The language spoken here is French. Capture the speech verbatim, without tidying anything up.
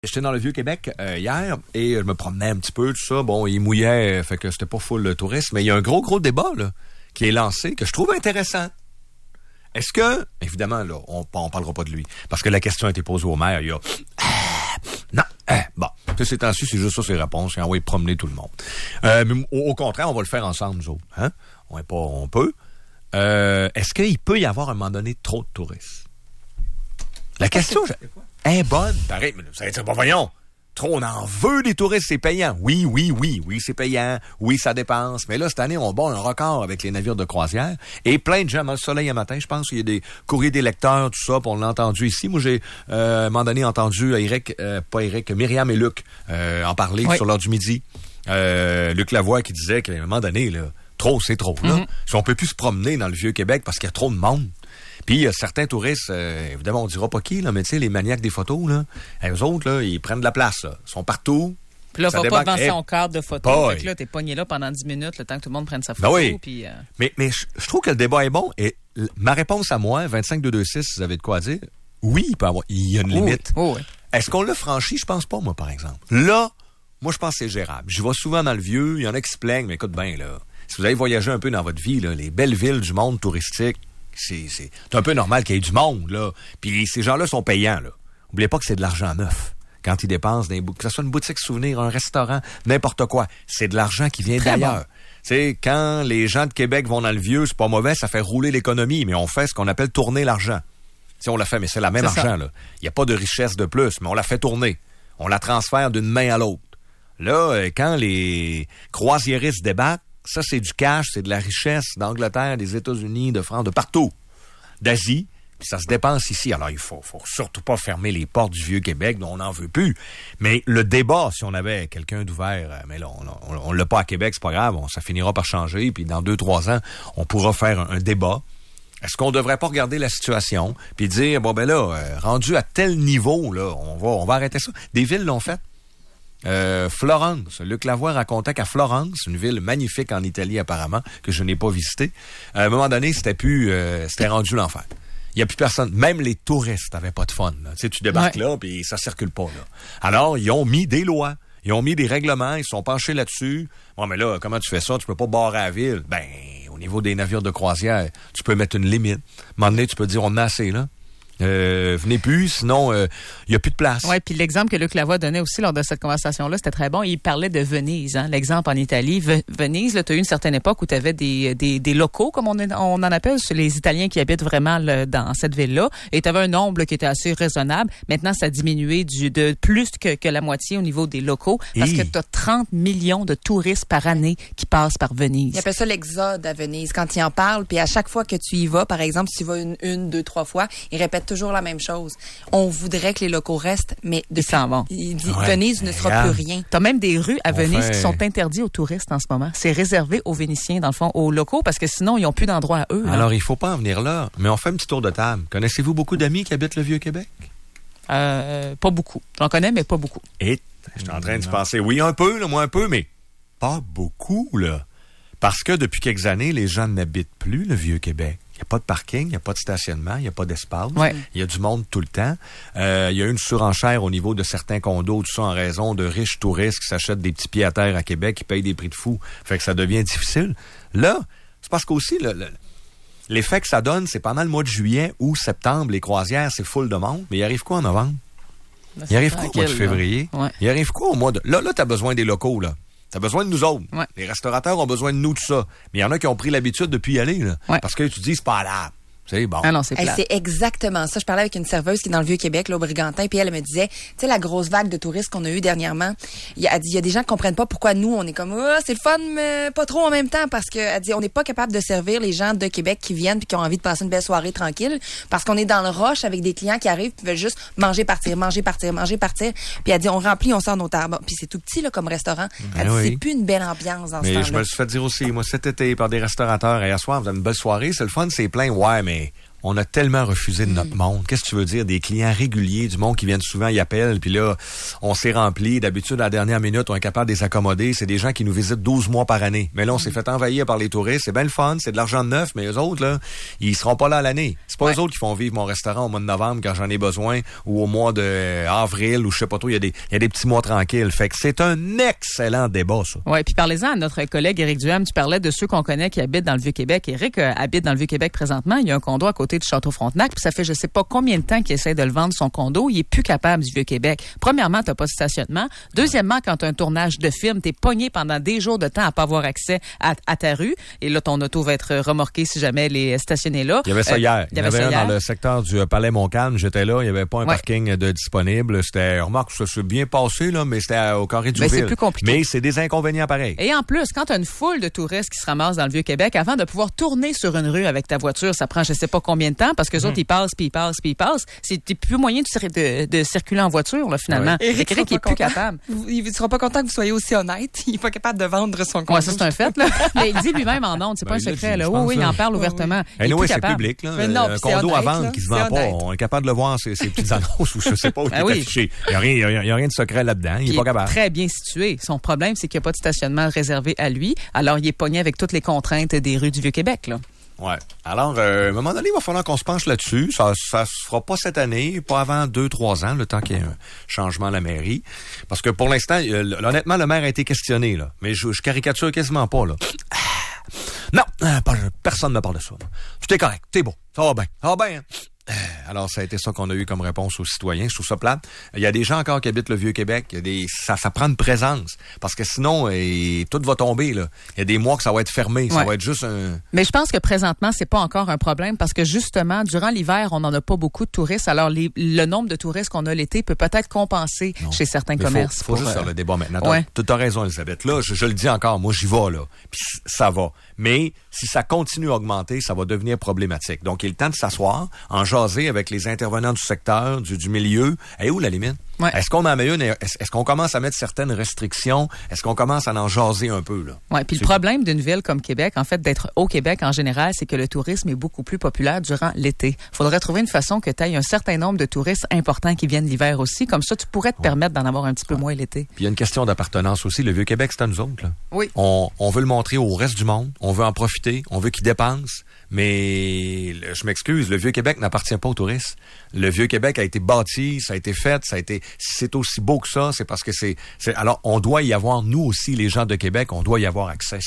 J'étais dans le Vieux-Québec euh, hier et je me promenais un petit peu, tout ça. Bon, il mouillait, fait que c'était pas full le tourisme, mais il y a un gros, gros débat là, qui est lancé, que je trouve intéressant. Est-ce que, évidemment, là, on on parlera pas de lui, parce que la question a été posée au maire, il y a ah, non, ah, bon, ces temps-ci, c'est juste ça, ses réponses, et on va y promener tout le monde. Euh, mais au, au contraire, on va le faire ensemble, nous autres. Hein? On est pas, on peut. Euh, est-ce qu'il peut y avoir à un moment donné trop de touristes? La question est bonne. T'arrêtes, mais ça va être pas voyons. Trop, on en veut des touristes, c'est payant. Oui, oui, oui, oui, c'est payant. Oui, ça dépense. Mais là, cette année, on bat un record avec les navires de croisière. Et plein de gens, dans le soleil un matin, je pense qu'il y a des courriers des lecteurs, tout ça, puis on l'a entendu ici. Moi, j'ai, euh, à un moment donné, entendu Eric, euh, pas Eric, Myriam et Luc, euh, en parler oui. sur l'heure du midi. Euh, Luc Lavoie qui disait qu'à un moment donné, là, trop, c'est trop, là. Mm-hmm. Si on peut plus se promener dans le Vieux-Québec parce qu'il y a trop de monde. Puis il y a certains touristes, euh, évidemment, on dira pas qui, là, mais tu sais, les maniaques des photos, là, eux autres, là, ils prennent de la place, là. Ils sont partout. Puis là, il va débarque. pas devant hey, son cadre de photo. Fait que là, t'es pogné là pendant dix minutes, le temps que tout le monde prenne sa photo. Ben oui. Puis, euh... Mais, mais je, je trouve que le débat est bon. Et l- ma réponse à moi, vingt-cinq deux deux six, si vous avez de quoi dire, oui, il peut avoir, il y a une limite. Oh oui. Oh oui. Est-ce qu'on l'a franchi? Je pense pas, moi, par exemple. Là, moi, je pense que c'est gérable. Je vais souvent dans le vieux, il y en a qui se plaignent, mais écoute bien, là, si vous avez voyagé un peu dans votre vie, là, les belles villes du monde touristique, C'est, c'est, c'est un peu normal qu'il y ait du monde, là. Puis ces gens-là sont payants, là. N'oubliez pas que c'est de l'argent neuf. Quand ils dépensent, dans les bou- que ce soit une boutique souvenir, un restaurant, n'importe quoi, c'est de l'argent qui vient Très d'ailleurs. Bon. Tu sais, quand les gens de Québec vont dans le vieux, c'est pas mauvais, ça fait rouler l'économie, mais on fait ce qu'on appelle tourner l'argent. Tu sais, on l'a fait, mais c'est la même c'est argent, ça. Là. Il n'y a pas de richesse de plus, mais on la fait tourner. On la transfère d'une main à l'autre. Là, quand les croisiéristes débarquent, ça, c'est du cash, c'est de la richesse d'Angleterre, des États-Unis, de France, de partout, d'Asie, puis ça se dépense ici. Alors, il faut, faut surtout pas fermer les portes du Vieux-Québec, dont on n'en veut plus. Mais le débat, si on avait quelqu'un d'ouvert, mais là, on, on, on l'a pas à Québec, c'est pas grave, on, ça finira par changer, puis dans deux, trois ans, on pourra faire un, un débat. Est-ce qu'on devrait pas regarder la situation, puis dire, bon, ben là, euh, rendu à tel niveau, là, on va, on va arrêter ça. Des villes l'ont fait. Euh, Florence. Luc Lavoie racontait qu'à Florence, une ville magnifique en Italie apparemment, que je n'ai pas visitée, à un moment donné, c'était plus, euh, c'était rendu l'enfer. Il n'y a plus personne. Même les touristes n'avaient pas de fun. Tu sais, tu débarques ouais. là, puis ça circule pas, là. Alors, ils ont mis des lois. Ils ont mis des règlements. Ils se sont penchés là-dessus. Bon, mais là, comment tu fais ça? Tu peux pas barrer la ville. Ben, au niveau des navires de croisière, tu peux mettre une limite. À un moment donné, tu peux dire, on en a assez, là. Euh, venez plus, sinon il euh, y a plus de place. Oui, puis l'exemple que Luc Lavoie donnait aussi lors de cette conversation-là, c'était très bon. Il parlait de Venise, hein, l'exemple en Italie. V- Venise, là, tu as eu une certaine époque où tu avais des, des, des locaux, comme on, est, on en appelle, c'est les Italiens qui habitent vraiment là, dans cette ville-là, et tu avais un nombre là, qui était assez raisonnable. Maintenant, ça a diminué du, de plus que, que la moitié au niveau des locaux, parce et... que tu as trente millions de touristes par année qui passent par Venise. Il appelle ça l'exode à Venise, quand il en parle, puis à chaque fois que tu y vas, par exemple, si tu y vas une, une deux, trois fois, il répète toujours la même chose. On voudrait que les locaux restent, mais depuis, ils s'en vont. Il dit, ouais, Venise ne sera regarde. plus rien. T'as même des rues à on Venise fait... qui sont interdites aux touristes en ce moment. C'est réservé aux Vénitiens, dans le fond, aux locaux, parce que sinon, ils n'ont plus d'endroit à eux. Alors, là. il faut pas en venir là, mais on fait un petit tour de table. Connaissez-vous beaucoup d'amis qui habitent le Vieux-Québec? Euh, pas beaucoup. J'en connais, mais pas beaucoup. Et je suis en train de penser, oui, un peu, là, moi un peu, mais pas beaucoup, là. Parce que depuis quelques années, les gens n'habitent plus le Vieux-Québec. Il n'y a pas de parking, il n'y a pas de stationnement, il n'y a pas d'espace. Ouais. Il y a du monde tout le temps. Euh, il y a une surenchère au niveau de certains condos, tout ça en raison de riches touristes qui s'achètent des petits pieds à terre à Québec, qui payent des prix de fou. Fait que ça devient difficile. Là, c'est parce qu'aussi, le, le, l'effet que ça donne, c'est pendant le mois de juillet ou septembre, les croisières, c'est full de monde. Mais il arrive quoi en novembre? Là, il arrive quoi au mois de février? Ouais. Il arrive quoi au mois de... Là, là, t'as besoin des locaux, là. T'as besoin de nous autres. Ouais. Les restaurateurs ont besoin de nous, tout ça. Mais il y en a qui ont pris l'habitude depuis y aller, là. Ouais. Parce que tu dis, c'est pas là. C'est bon. Ah non, c'est hey, plat. c'est exactement ça. Je parlais avec une serveuse qui est dans le Vieux-Québec, là, au Brigantin, puis elle, elle me disait, tu sais, la grosse vague de touristes qu'on a eue dernièrement, il a dit, il y a des gens qui comprennent pas pourquoi nous, on est comme, oh, c'est le fun, mais pas trop en même temps, parce que, elle dit, on n'est pas capable de servir les gens de Québec qui viennent puis qui ont envie de passer une belle soirée tranquille, parce qu'on est dans le rush avec des clients qui arrivent puis veulent juste manger, partir, manger, partir, manger, partir. Puis elle dit, on remplit, on sort nos tables. Puis c'est tout petit, là, comme restaurant. Elle ben dit, oui. c'est plus une belle ambiance dans mais ce temps-là. je me le suis fait dire aussi, moi, cet été, par des restaurateurs, et hier soir, vous avez une belle soirée, c'est le fun, c'est plein, ouais, mais On a tellement refusé de notre monde. Qu'est-ce que tu veux dire? Des clients réguliers, du monde qui viennent souvent, ils appellent, puis là, on s'est rempli. D'habitude, à la dernière minute, on est capable de les accommoder. C'est des gens qui nous visitent douze mois par année. Mais là, on s'est fait envahir par les touristes. C'est bien le fun, c'est de l'argent de neuf, mais eux autres, là, ils seront pas là à l'année. C'est pas ouais. eux autres qui font vivre mon restaurant au mois de novembre quand j'en ai besoin, ou au mois de avril, ou je sais pas trop, il y a des, il y a des petits mois tranquilles. Fait que c'est un excellent débat, ça. Oui, puis parlez-en à notre collègue Éric Duham. Tu parlais de ceux qu'on connaît qui habitent dans le Vieux-Québec. Éric euh, habite dans le Vieux-Québec présentement. Il y a un condo à côté du Château-Frontenac. Puis ça fait je sais pas combien de temps qu'il essaie de le vendre, son condo. Il est plus capable du Vieux-Québec. Premièrement, t'as pas de stationnement. Deuxièmement, quand t'as un tournage de film, t'es pogné pendant des jours de temps à pas avoir accès à, à ta rue. Et là, ton auto va être remorqué si jamais elle est stationnée là. Il y avait ça euh, hier. Il y, y avait, avait un dans le secteur du Palais Montcalm. J'étais là. Il y avait pas un ouais. parking de disponible. C'était, remarque, ça s'est bien passé, là, mais c'était au carré du ben, ville. C'est plus compliqué. Mais c'est des inconvénients pareils. Et en plus, quand t'as une foule de touristes qui se ramassent dans le Vieux-Québec, avant de pouvoir tourner sur une rue avec ta voiture, ça prend je sais pas combien de temps parce que les mmh. autres, ils passent, puis ils passent, puis ils passent. C'est plus moyen de, de, de circuler en voiture, là, finalement. Ouais. Éric, Éric est plus capable. Il ne sera pas content que vous soyez aussi honnête. Il n'est pas capable de vendre son condo. Ouais, ça, c'est un fait, là. Mais il dit lui-même en ondes, c'est ben, pas un secret, là. Oui, oui, il en parle ouvertement. Oui. Il oui, c'est capable. public, là. Mais non, un condo honnête, à vendre là. qui se vend pas. Honnête. On est capable de le voir, ces, ces petites annonces ou je sais pas où il ben est oui. affiché. Il n'y a, a, a rien de secret là-dedans. Il n'est pas capable. Très bien situé. Son problème, c'est qu'il n'y a pas de stationnement réservé à lui. Alors, il est pogné avec toutes les contraintes des rues du Vieux-Québec, là. Ouais. Alors, euh, à un moment donné, il va falloir qu'on se penche là-dessus. Ça, ça se fera pas cette année, pas avant deux, trois ans, le temps qu'il y ait un changement à la mairie. Parce que pour l'instant, euh, honnêtement, le maire a été questionné, là. Mais je, je caricature quasiment pas, là. Non, pas, personne ne parle de ça. Tout est correct, t'es beau, ça va bien, ça va bien. Hein? Alors, ça a été ça qu'on a eu comme réponse aux citoyens. Je trouve ça plate. Il y a des gens encore qui habitent le Vieux-Québec. Il y a des, ça, ça prend une présence. Parce que sinon, et, tout va tomber, là. Il y a des mois que ça va être fermé. Ça ouais. va être juste un... Mais je pense que présentement, c'est pas encore un problème parce que justement, durant l'hiver, on n'en a pas beaucoup de touristes. Alors, les, le nombre de touristes qu'on a l'été peut peut-être compenser non. chez certains Mais commerces. Il faut, faut juste euh... faire le débat maintenant. Ouais. Tu as raison, Elisabeth. Là, je, je le dis encore, moi, j'y vais, là. Puis ça va. Mais si ça continue à augmenter, ça va devenir problématique. Donc, il est le temps de s'asseoir, en jaser avec les intervenants du secteur, du, du milieu. Et où la limite? Ouais. Est-ce qu'on en met une, est-ce, est-ce qu'on commence à mettre certaines restrictions? Est-ce qu'on commence à en jaser un peu, là? Ouais, puis le problème d'une ville comme Québec, en fait, d'être au Québec en général, c'est que le tourisme est beaucoup plus populaire durant l'été. Faudrait trouver une façon que tu aies un certain nombre de touristes importants qui viennent l'hiver aussi. Comme ça, tu pourrais te ouais. permettre d'en avoir un petit peu ouais. moins l'été. Puis il y a une question d'appartenance aussi. Le Vieux-Québec, c'est à nous autres, là. Oui. On, on veut le montrer au reste du monde. On veut en profiter. On veut qu'ils dépensent. Mais, je m'excuse, le Vieux-Québec n'appartient pas aux touristes. Le Vieux-Québec a été bâti, ça a été fait, ça a été, si c'est aussi beau que ça, c'est parce que c'est, c'est, alors, on doit y avoir, nous aussi, les gens de Québec, on doit y avoir accès.